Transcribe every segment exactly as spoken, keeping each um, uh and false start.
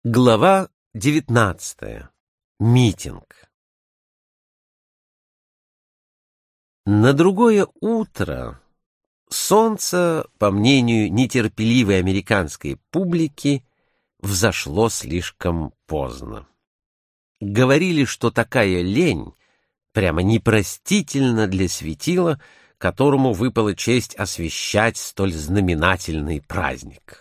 Глава девятнадцатая. Митинг. На другое утро солнце, по мнению нетерпеливой американской публики, взошло слишком поздно. Говорили, что такая лень прямо непростительна для светила, которому выпала честь освещать столь знаменательный праздник.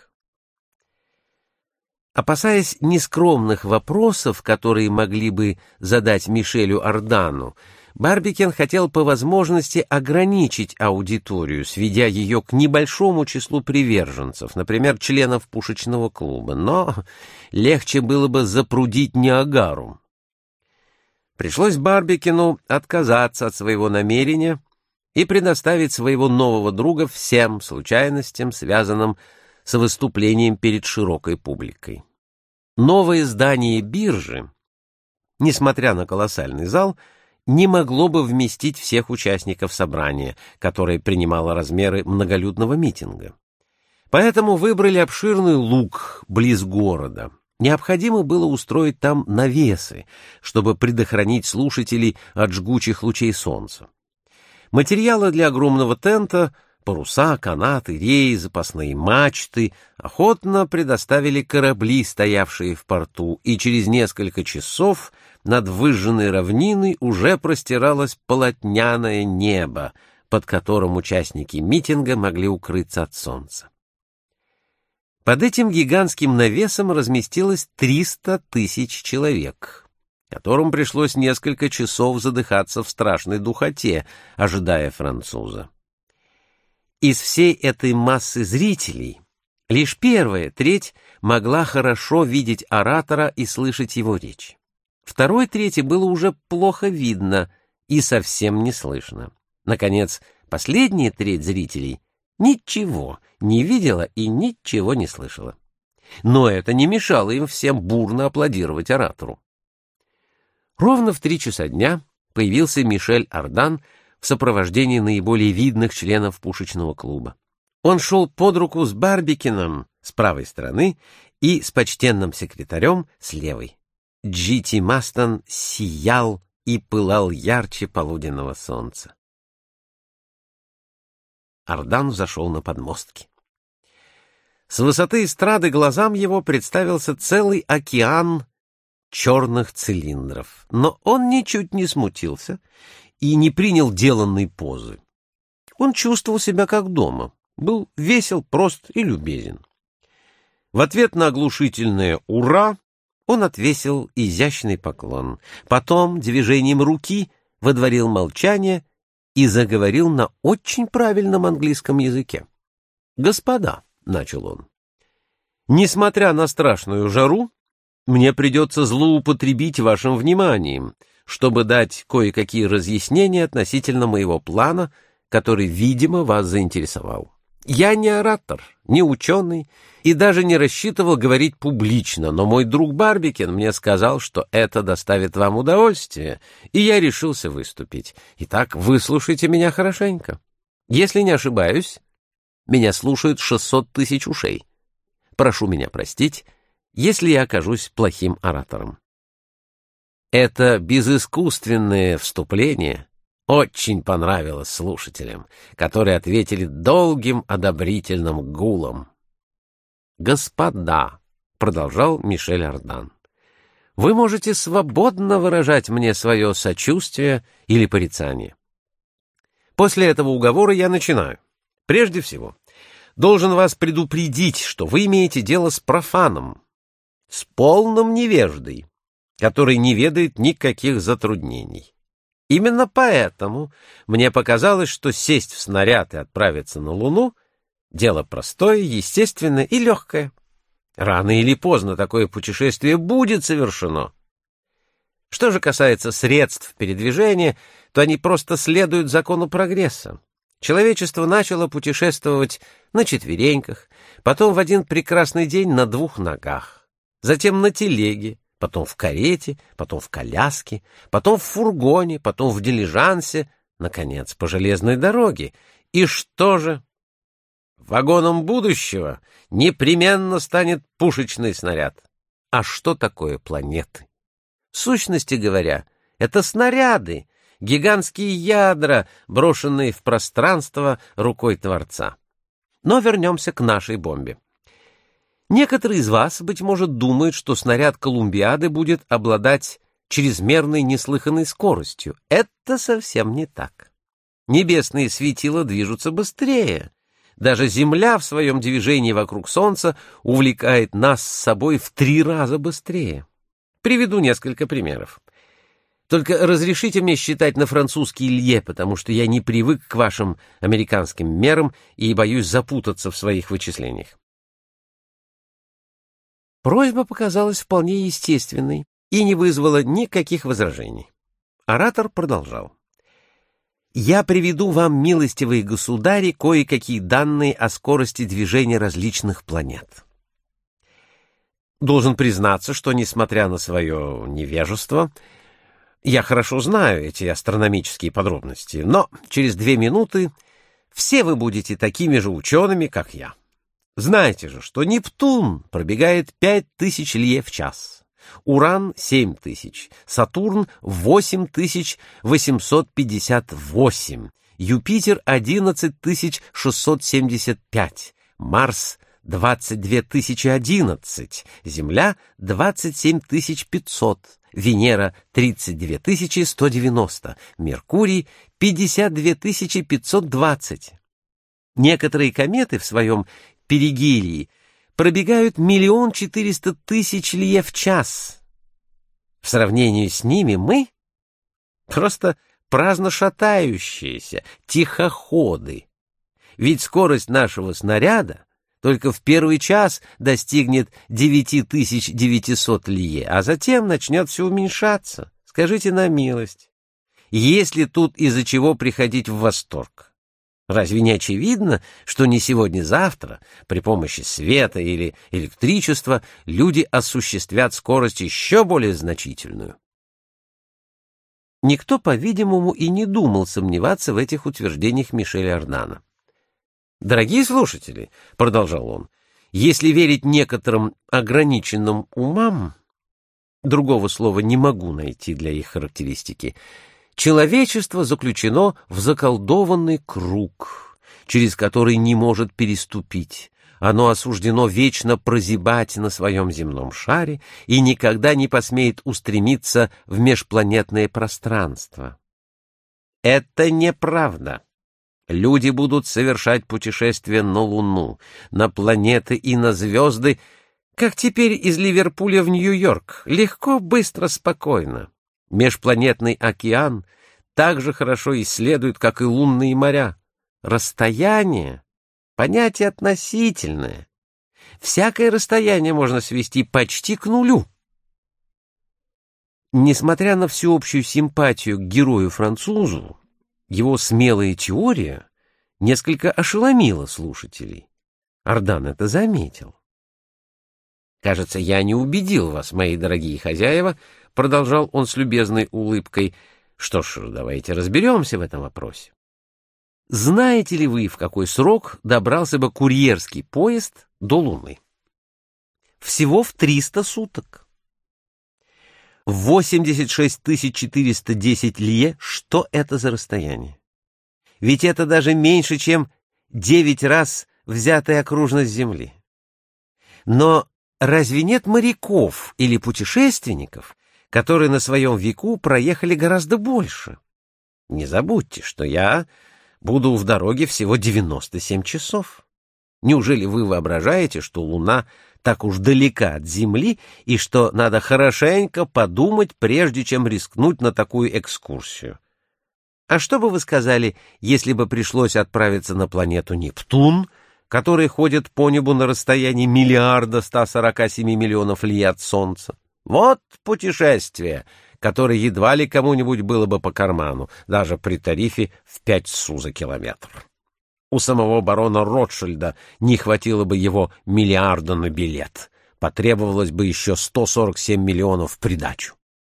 Опасаясь нескромных вопросов, которые могли бы задать Мишелю Ардану, Барбикен хотел по возможности ограничить аудиторию, сведя ее к небольшому числу приверженцев, например, членов пушечного клуба, но легче было бы запрудить Ниагару. Пришлось Барбикену отказаться от своего намерения и предоставить своего нового друга всем случайностям, связанным с выступлением перед широкой публикой. Новое здание биржи, несмотря на колоссальный зал, не могло бы вместить всех участников собрания, которое принимало размеры многолюдного митинга. Поэтому выбрали обширный луг близ города. Необходимо было устроить там навесы, чтобы предохранить слушателей от жгучих лучей солнца. Материалы для огромного тента — паруса, канаты, реи, запасные мачты охотно предоставили корабли, стоявшие в порту, и через несколько часов над выжженной равниной уже простиралось полотняное небо, под которым участники митинга могли укрыться от солнца. Под этим гигантским навесом разместилось триста тысяч человек, которым пришлось несколько часов задыхаться в страшной духоте, ожидая француза. Из всей этой массы зрителей лишь первая треть могла хорошо видеть оратора и слышать его речь. Второй трети было уже плохо видно и совсем не слышно. Наконец, последняя треть зрителей ничего не видела и ничего не слышала. Но это не мешало им всем бурно аплодировать оратору. Ровно в три часа дня появился Мишель Ардан в сопровождении наиболее видных членов пушечного клуба. Он шел под руку с Барбикеном с правой стороны и с почтенным секретарем с левой. Джи Ти Мастон сиял и пылал ярче полуденного солнца. Ардан взошел на подмостки. С высоты эстрады глазам его представился целый океан черных цилиндров, но он ничуть не смутился и не принял деланной позы. Он чувствовал себя как дома, был весел, прост и любезен. В ответ на оглушительное «Ура!» он отвесил изящный поклон, потом движением руки водворил молчание и заговорил на очень правильном английском языке. «Господа», — начал он, — «несмотря на страшную жару, мне придется злоупотребить вашим вниманием, чтобы дать кое-какие разъяснения относительно моего плана, который, видимо, вас заинтересовал. Я не оратор, не ученый и даже не рассчитывал говорить публично, но мой друг Барбикен мне сказал, что это доставит вам удовольствие, и я решился выступить. Итак, выслушайте меня хорошенько. Если не ошибаюсь, меня слушают шестьсот тысяч ушей. Прошу меня простить, если я окажусь плохим оратором. Это безыскусственное вступление очень понравилось слушателям, которые ответили долгим одобрительным гулом. «Господа», — продолжал Мишель Ардан, — «вы можете свободно выражать мне свое сочувствие или порицание. После этого уговора я начинаю. Прежде всего, должен вас предупредить, что вы имеете дело с профаном, с полным невеждой, который не ведает никаких затруднений. Именно поэтому мне показалось, что сесть в снаряд и отправиться на Луну — дело простое, естественное и легкое. Рано или поздно такое путешествие будет совершено. Что же касается средств передвижения, то они просто следуют закону прогресса. Человечество начало путешествовать на четвереньках, потом в один прекрасный день на двух ногах, затем на телеге, потом в карете, потом в коляске, потом в фургоне, потом в дилижансе, наконец, по железной дороге. И что же? Вагоном будущего непременно станет пушечный снаряд. А что такое планеты? В сущности говоря, это снаряды, гигантские ядра, брошенные в пространство рукой Творца. Но вернемся к нашей бомбе. Некоторые из вас, быть может, думают, что снаряд Колумбиады будет обладать чрезмерной неслыханной скоростью. Это совсем не так. Небесные светила движутся быстрее. Даже Земля в своем движении вокруг Солнца увлекает нас с собой в три раза быстрее. Приведу несколько примеров. Только разрешите мне считать на французский лье, потому что я не привык к вашим американским мерам и боюсь запутаться в своих вычислениях. Просьба показалась вполне естественной и не вызвала никаких возражений. Оратор продолжал. «Я приведу вам, милостивые государи, кое-какие данные о скорости движения различных планет. Должен признаться, что, несмотря на свое невежество, я хорошо знаю эти астрономические подробности, но через две минуты все вы будете такими же учеными, как я. Знаете же, что Нептун пробегает пять тысяч лье в час, Уран — семь тысяч, Сатурн — восемь тысяч восемьсот пятьдесят восемь, Юпитер — одиннадцать тысяч шестьсот семьдесят пять, Марс — двадцать две тысячи одиннадцать, Земля — двадцать семь тысяч пятьсот, Венера — тридцать две тысячи сто девяносто, Меркурий — пятьдесят две тысячи пятьсот двадцать. Некоторые кометы в своем перигелии пробегают миллион четыреста тысяч лье в час. В сравнении с ними мы просто праздно шатающиеся, тихоходы. Ведь скорость нашего снаряда только в первый час достигнет девять тысяч девятьсот лье, а затем начнет все уменьшаться. Скажите на милость, есть ли тут из-за чего приходить в восторг? Разве не очевидно, что не сегодня-завтра при помощи света или электричества люди осуществят скорость еще более значительную? Никто, по-видимому, и не думал сомневаться в этих утверждениях Мишеля Ардана. «Дорогие слушатели», — продолжал он, — «если верить некоторым ограниченным умам, другого слова не могу найти для их характеристики, человечество заключено в заколдованный круг, через который не может переступить. Оно осуждено вечно прозябать на своем земном шаре и никогда не посмеет устремиться в межпланетное пространство. Это неправда. Люди будут совершать путешествия на Луну, на планеты и на звезды, как теперь из Ливерпуля в Нью-Йорк, легко, быстро, спокойно. Межпланетный океан так же хорошо исследуют, как и лунные моря. Расстояние — понятие относительное. Всякое расстояние можно свести почти к нулю. Несмотря на всеобщую симпатию к герою-французу, его смелая теория несколько ошеломила слушателей. Ардан это заметил. «Кажется, я не убедил вас, мои дорогие хозяева», — продолжал он с любезной улыбкой. «Что ж, давайте разберемся в этом вопросе. Знаете ли вы, в какой срок добрался бы курьерский поезд до Луны? Всего в триста суток. восемьдесят шесть тысяч четыреста десять лье — что это за расстояние? Ведь это даже меньше, чем девять раз взятая окружность Земли. Но разве нет моряков или путешественников, которые на своем веку проехали гораздо больше? Не забудьте, что я буду в дороге всего девяносто семь часов. Неужели вы воображаете, что Луна так уж далека от Земли и что надо хорошенько подумать, прежде чем рискнуть на такую экскурсию? А что бы вы сказали, если бы пришлось отправиться на планету Нептун, который ходит по небу на расстоянии миллиарда ста сорока семи миллионов лье от Солнца? Вот путешествие, которое едва ли кому-нибудь было бы по карману, даже при тарифе в пять су за километр. У самого барона Ротшильда не хватило бы его миллиарда на билет. Потребовалось бы еще сто сорок семь миллионов в придачу.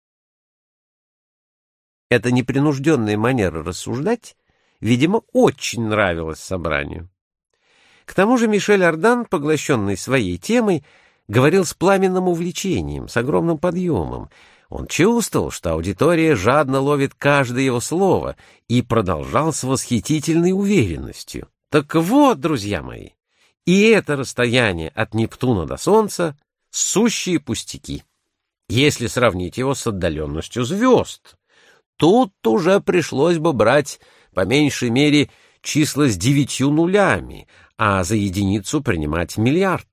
Эта непринужденная манера рассуждать, видимо, очень нравилась собранию. К тому же Мишель Ардан, поглощенный своей темой, говорил с пламенным увлечением, с огромным подъемом. Он чувствовал, что аудитория жадно ловит каждое его слово, и продолжал с восхитительной уверенностью. Так вот, друзья мои, и это расстояние от Нептуна до Солнца — сущие пустяки. Если сравнить его с отдаленностью звезд, тут уже пришлось бы брать, по меньшей мере, числа с девятью нулями, а за единицу принимать миллиард.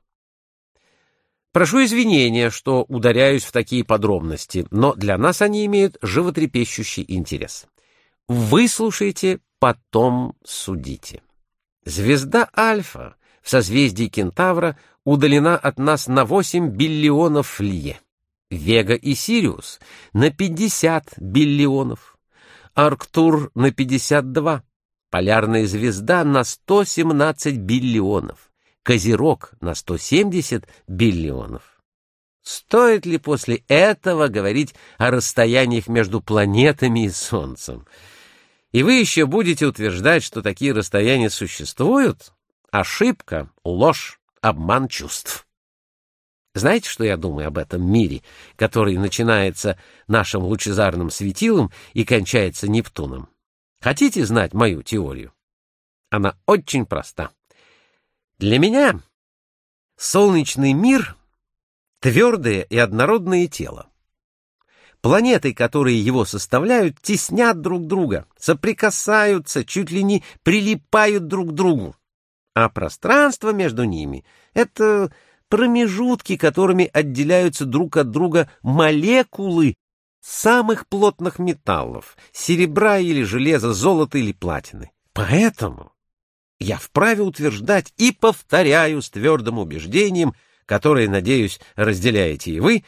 Прошу извинения, что ударяюсь в такие подробности, но для нас они имеют животрепещущий интерес. Выслушайте, потом судите. Звезда Альфа в созвездии Кентавра удалена от нас на восемь биллионов лье. Вега и Сириус на пятьдесят биллионов. Арктур на пятьдесят два. Полярная звезда на сто семнадцать биллионов. Козерог на сто семьдесят биллионов. Стоит ли после этого говорить о расстояниях между планетами и Солнцем? И вы еще будете утверждать, что такие расстояния существуют? Ошибка, ложь, обман чувств. Знаете, что я думаю об этом мире, который начинается нашим лучезарным светилом и кончается Нептуном? Хотите знать мою теорию? Она очень проста. Для меня солнечный мир — твердое и однородное тело. Планеты, которые его составляют, теснят друг друга, соприкасаются, чуть ли не прилипают друг к другу. А пространство между ними — это промежутки, которыми отделяются друг от друга молекулы самых плотных металлов — серебра или железа, золота или платины. Поэтому я вправе утверждать и повторяю с твердым убеждением, которое, надеюсь, разделяете и вы: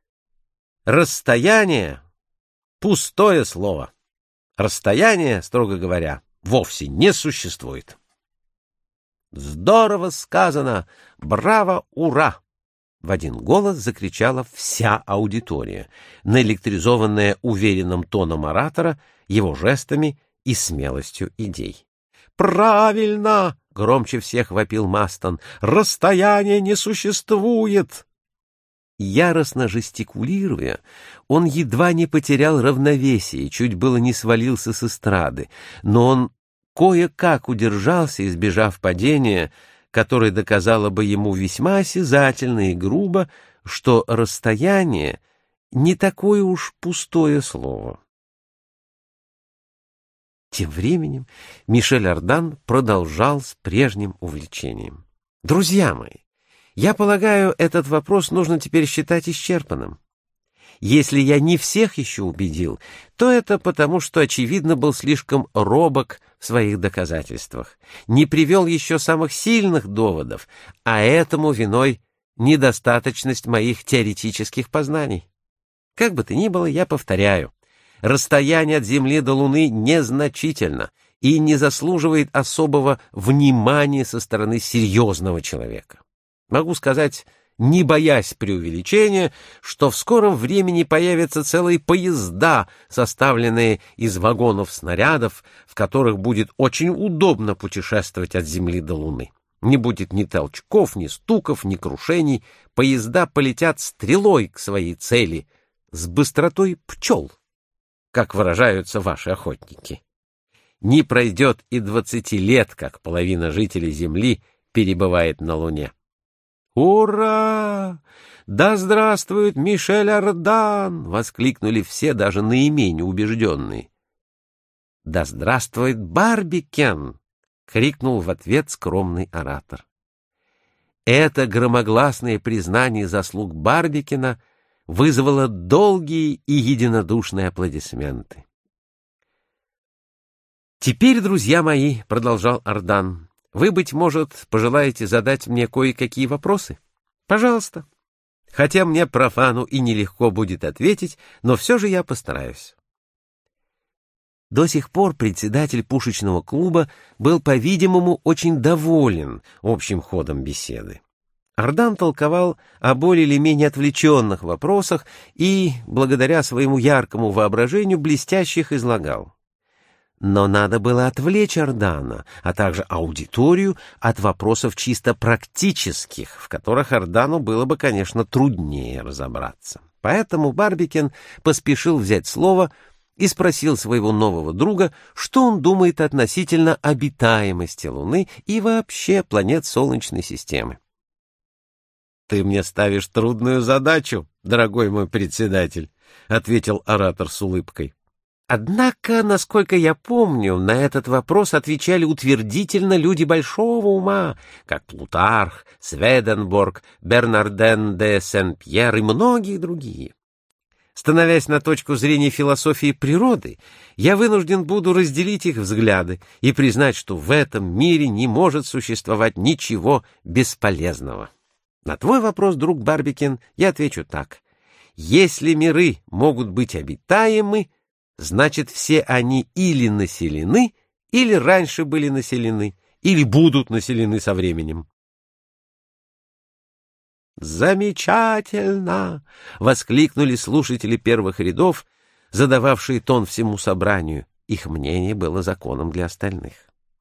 расстояние — пустое слово. Расстояние, строго говоря, вовсе не существует. Здорово сказано! Браво! Ура! В один голос закричала вся аудитория, наэлектризованная уверенным тоном оратора, его жестами и смелостью идей. «Правильно!» — громче всех вопил Мастон. «Расстояния не существует!» Яростно жестикулируя, он едва не потерял равновесие, чуть было не свалился с эстрады, но он кое-как удержался, избежав падения, которое доказало бы ему весьма осязательно и грубо, что расстояние не такое уж пустое слово. Тем временем Мишель Ардан продолжал с прежним увлечением. «Друзья мои, я полагаю, этот вопрос нужно теперь считать исчерпанным. Если я не всех еще убедил, то это потому, что, очевидно, был слишком робок в своих доказательствах, не привел еще самых сильных доводов, а этому виной недостаточность моих теоретических познаний. Как бы то ни было, я повторяю, расстояние от Земли до Луны незначительно и не заслуживает особого внимания со стороны серьезного человека. Могу сказать, не боясь преувеличения, что в скором времени появятся целые поезда, составленные из вагонов-снарядов, в которых будет очень удобно путешествовать от Земли до Луны. Не будет ни толчков, ни стуков, ни крушений. Поезда полетят стрелой к своей цели, с быстротой пчел, как выражаются ваши охотники. Не пройдет и двадцати лет, как половина жителей Земли перебывает на Луне. «Ура! Да здравствует Мишель Ардан!» — воскликнули все, даже наименее убежденные. «Да здравствует Барбикен!» — крикнул в ответ скромный оратор. Это громогласное признание заслуг Барбикена вызвало долгие и единодушные аплодисменты. «Теперь, друзья мои, — продолжал Ардан, — вы, быть может, пожелаете задать мне кое-какие вопросы? Пожалуйста. Хотя мне, профану, и нелегко будет ответить, но все же я постараюсь». До сих пор председатель пушечного клуба был, по-видимому, очень доволен общим ходом беседы. Ардан толковал о более или менее отвлеченных вопросах и, благодаря своему яркому воображению, блестяще их излагал. Но надо было отвлечь Ардана, а также аудиторию от вопросов чисто практических, в которых Ардану было бы, конечно, труднее разобраться. Поэтому Барбикен поспешил взять слово и спросил своего нового друга, что он думает относительно обитаемости Луны и вообще планет Солнечной системы. «Ты мне ставишь трудную задачу, дорогой мой председатель», — ответил оратор с улыбкой. Однако, насколько я помню, на этот вопрос отвечали утвердительно люди большого ума, как Плутарх, Сведенборг, Бернарден де Сен-Пьер и многие другие. Становясь на точку зрения философии природы, я вынужден буду разделить их взгляды и признать, что в этом мире не может существовать ничего бесполезного. На твой вопрос, друг Барбикен, я отвечу так. Если миры могут быть обитаемы, значит, все они или населены, или раньше были населены, или будут населены со временем. «Замечательно!» — воскликнули слушатели первых рядов, задававшие тон всему собранию. Их мнение было законом для остальных.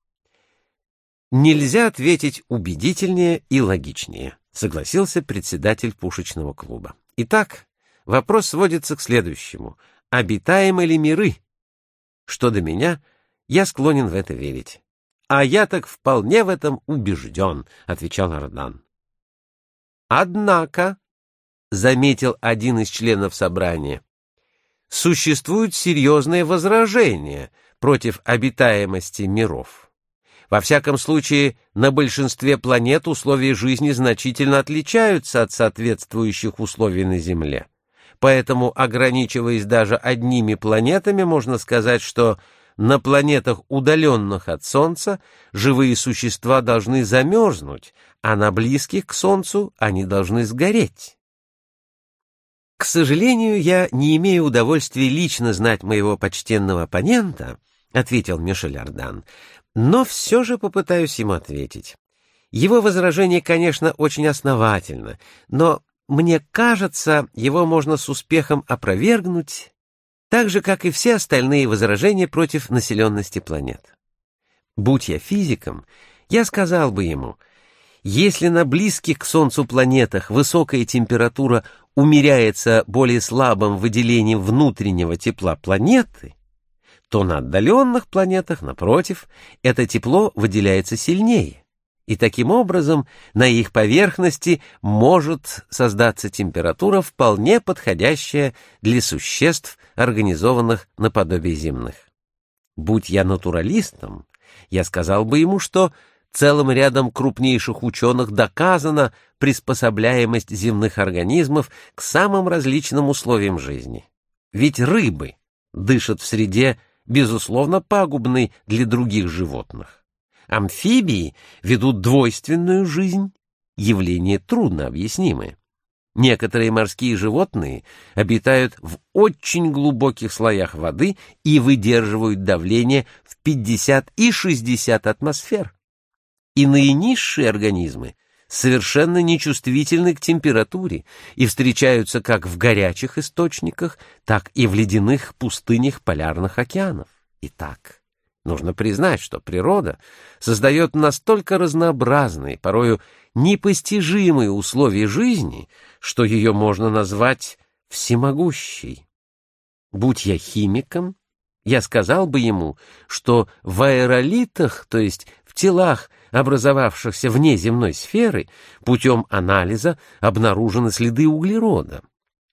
«Нельзя ответить убедительнее и логичнее», — согласился председатель пушечного клуба. «Итак, вопрос сводится к следующему. Обитаемы ли миры? Что до меня, я склонен в это верить. А я так вполне в этом убежден», — отвечал Ардан. «Однако», — заметил один из членов собрания, «существуют серьезные возражения против обитаемости миров. Во всяком случае, на большинстве планет условия жизни значительно отличаются от соответствующих условий на Земле. Поэтому, ограничиваясь даже одними планетами, можно сказать, что на планетах, удаленных от Солнца, живые существа должны замерзнуть, а на близких к Солнцу они должны сгореть. К сожалению, я не имею удовольствия лично знать моего почтенного оппонента, — ответил Мишель Ардан, — но все же попытаюсь ему ответить. Его возражение, конечно, очень основательно, но мне кажется, его можно с успехом опровергнуть, так же, как и все остальные возражения против населенности планет. Будь я физиком, я сказал бы ему, если на близких к Солнцу планетах высокая температура умеряется более слабым выделением внутреннего тепла планеты, то на отдаленных планетах, напротив, это тепло выделяется сильнее. И таким образом на их поверхности может создаться температура, вполне подходящая для существ, организованных наподобие земных. Будь я натуралистом, я сказал бы ему, что целым рядом крупнейших ученых доказана приспособляемость земных организмов к самым различным условиям жизни. Ведь рыбы дышат в среде, безусловно, пагубной для других животных. Амфибии ведут двойственную жизнь, явление трудно объяснимое. Некоторые морские животные обитают в очень глубоких слоях воды и выдерживают давление в пятьдесят и шестьдесят атмосфер. Иные низшие организмы совершенно нечувствительны к температуре и встречаются как в горячих источниках, так и в ледяных пустынях полярных океанов. Итак, нужно признать, что природа создает настолько разнообразные, порою непостижимые условия жизни, что ее можно назвать всемогущей. Будь я химиком, я сказал бы ему, что в аэролитах, то есть в телах, образовавшихся вне земной сферы, путем анализа обнаружены следы углерода.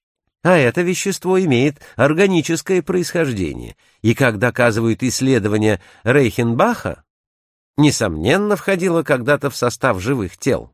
А это вещество имеет органическое происхождение, и, как доказывают исследования Рейхенбаха, несомненно, входило когда-то в состав живых тел.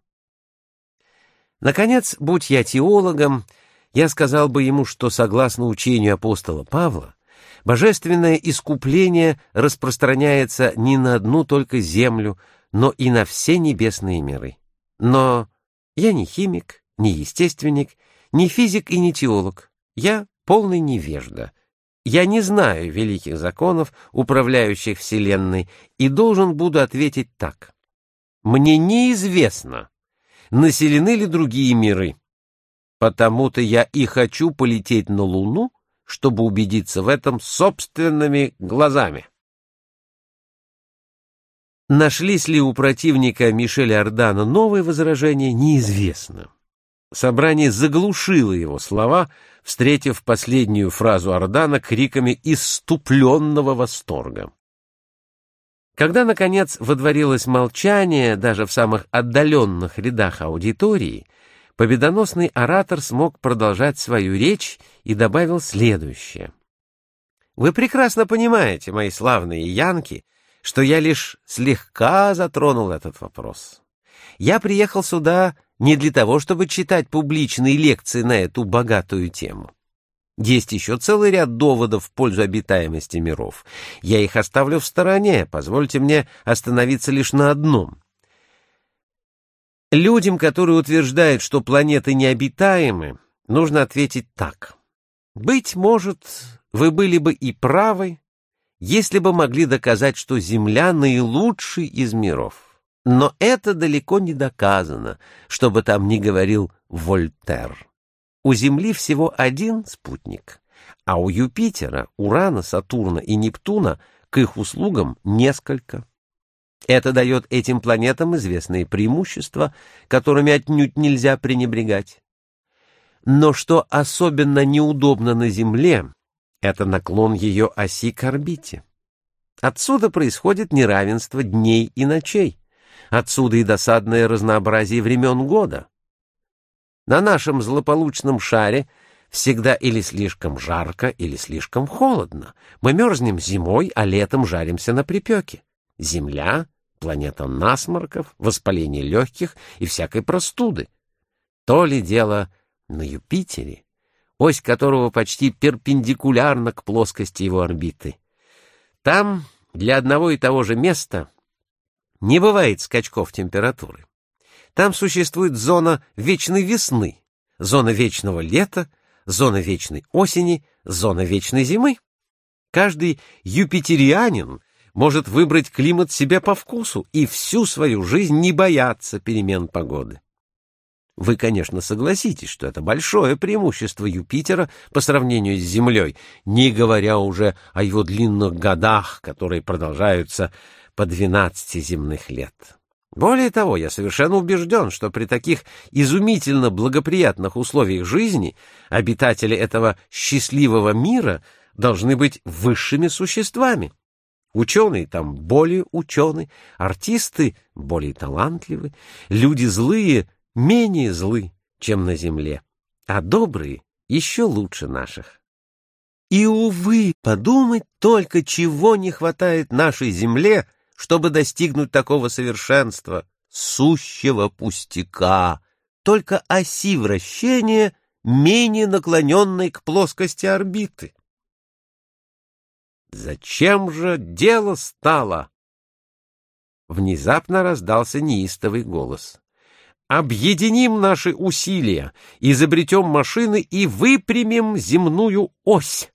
Наконец, будь я теологом, я сказал бы ему, что, согласно учению апостола Павла, божественное искупление распространяется не на одну только землю, но и на все небесные миры. Но я не химик, не естественник, не физик и не теолог. Я полный невежда. Я не знаю великих законов, управляющих Вселенной, и должен буду ответить так. Мне неизвестно, населены ли другие миры. Потому-то я и хочу полететь на Луну, чтобы убедиться в этом собственными глазами. Нашлись ли у противника Мишеля Ардана новые возражения, неизвестно. Собрание заглушило его слова, встретив последнюю фразу Ардана криками исступленного восторга. Когда, наконец, водворилось молчание даже в самых отдаленных рядах аудитории, победоносный оратор смог продолжать свою речь и добавил следующее. «Вы прекрасно понимаете, мои славные янки, что я лишь слегка затронул этот вопрос. Я приехал сюда не для того, чтобы читать публичные лекции на эту богатую тему. Есть еще целый ряд доводов в пользу обитаемости миров. Я их оставлю в стороне, позвольте мне остановиться лишь на одном. Людям, которые утверждают, что планеты необитаемы, нужно ответить так. Быть может, вы были бы и правы, если бы могли доказать, что Земля наилучший из миров. Но это далеко не доказано, что бы там ни говорил Вольтер. У Земли всего один спутник, а у Юпитера, Урана, Сатурна и Нептуна к их услугам несколько. Это дает этим планетам известные преимущества, которыми отнюдь нельзя пренебрегать. Но что особенно неудобно на Земле, это наклон ее оси к орбите. Отсюда происходит неравенство дней и ночей. Отсюда и досадное разнообразие времен года. На нашем злополучном шаре всегда или слишком жарко, или слишком холодно. Мы мерзнем зимой, а летом жаримся на припеке. Земля — планета насморков, воспаления легких и всякой простуды. То ли дело на Юпитере, ось которого почти перпендикулярна к плоскости его орбиты. Там для одного и того же места не бывает скачков температуры. Там существует зона вечной весны, зона вечного лета, зона вечной осени, зона вечной зимы. Каждый юпитерианин может выбрать климат себе по вкусу и всю свою жизнь не бояться перемен погоды. Вы, конечно, согласитесь, что это большое преимущество Юпитера по сравнению с Землей, не говоря уже о его длинных годах, которые продолжаются по двенадцати земных лет. Более того, я совершенно убежден, что при таких изумительно благоприятных условиях жизни обитатели этого счастливого мира должны быть высшими существами. Ученые там более ученые, артисты более талантливы, люди злые менее злы, чем на земле, а добрые еще лучше наших. И, увы, подумать только, чего не хватает нашей земле, чтобы достигнуть такого совершенства, сущего пустяка, только оси вращения, менее наклоненной к плоскости орбиты. Зачем же дело стало? Внезапно раздался неистовый голос. Объединим наши усилия, изобретем машины и выпрямим земную ось.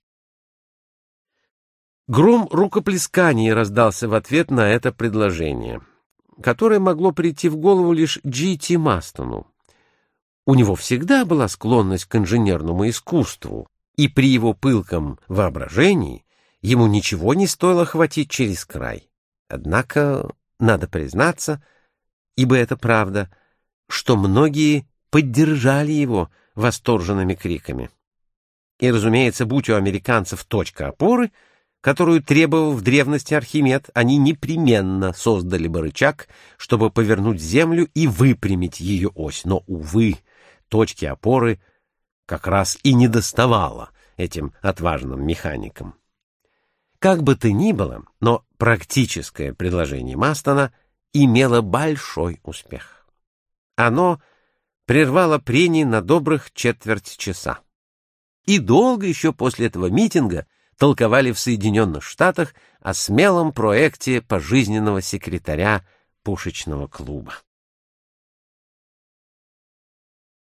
Гром рукоплесканий раздался в ответ на это предложение, которое могло прийти в голову лишь Джи Ти Мастону. У него всегда была склонность к инженерному искусству, и при его пылком воображении ему ничего не стоило хватить через край. Однако, надо признаться, ибо это правда, что многие поддержали его восторженными криками. И, разумеется, будь у американцев точка опоры, которую требовал в древности Архимед, они непременно создали бы рычаг, чтобы повернуть Землю и выпрямить ее ось. Но, увы, точки опоры как раз и не доставало этим отважным механикам. Как бы то ни было, но практическое предложение Мастона имело большой успех. Оно прервало прения на добрых четверть часа. И долго еще после этого митинга толковали в Соединенных Штатах о смелом проекте пожизненного секретаря пушечного клуба.